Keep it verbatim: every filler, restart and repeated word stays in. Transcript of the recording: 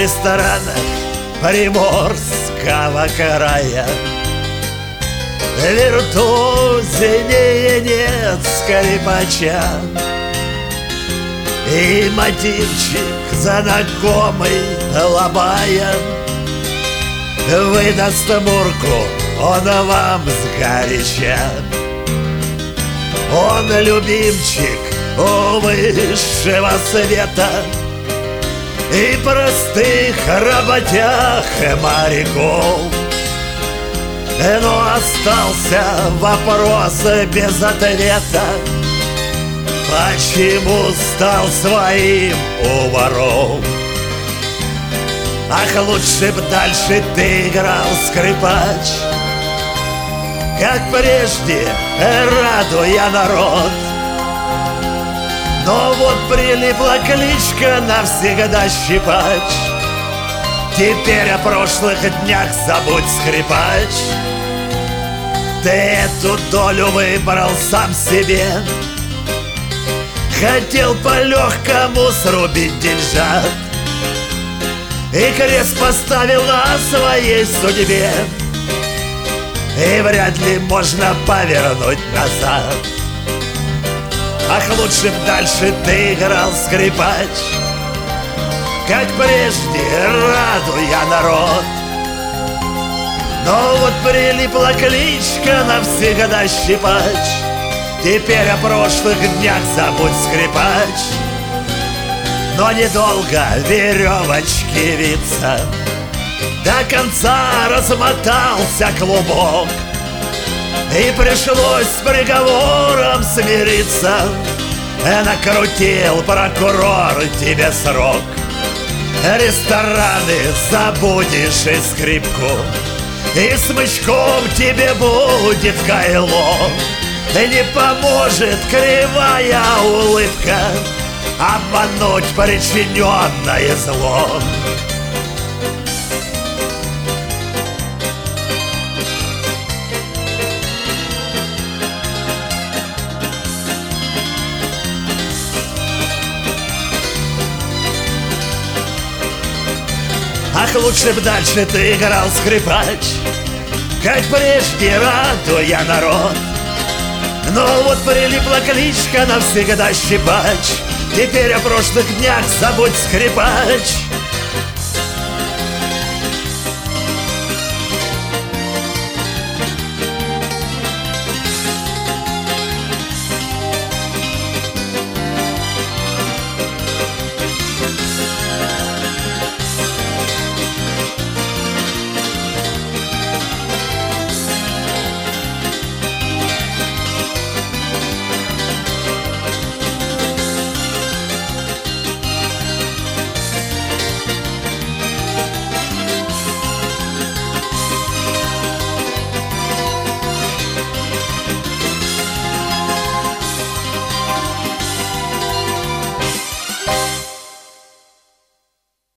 ресторанах Приморского края. Виртуознее нет скрипача, и мотивчик знакомый лобая выдаст мурку он вам сгоряча. Он любимчик у высшего света и простых работяг и моряков. Но остался вопрос без ответа: почему стал своим у воров? Ах, лучше б дальше ты играл, скрипач, как прежде, радуя народ. Но вот прилипла кличка навсегда Щипач. Теперь о прошлых днях забудь, скрипач. Ты эту долю выбрал сам себе, хотел по-легкому срубить деньжат и крест поставил на своей судьбе, и вряд ли можно повернуть назад. Ах, лучше б дальше ты играл, скрипач, как прежде, радуя народ. Но вот прилипла кличка навсегда Щипач. Теперь о прошлых днях забудь, скрипач. Но недолго веревочки виться, до конца размотался клубок, и пришлось с приговором смириться. Накрутил прокурор тебе срок. Рестораны забудешь и скрипку, и смычком тебе будет кайло. Не поможет кривая улыбка обмануть причиненное зло. Ах, лучше б дальше ты играл, скрипач, как прежде, радуя народ. Но вот прилипла кличка навсегда Щипач. Теперь о прошлых днях забудь, скрипач.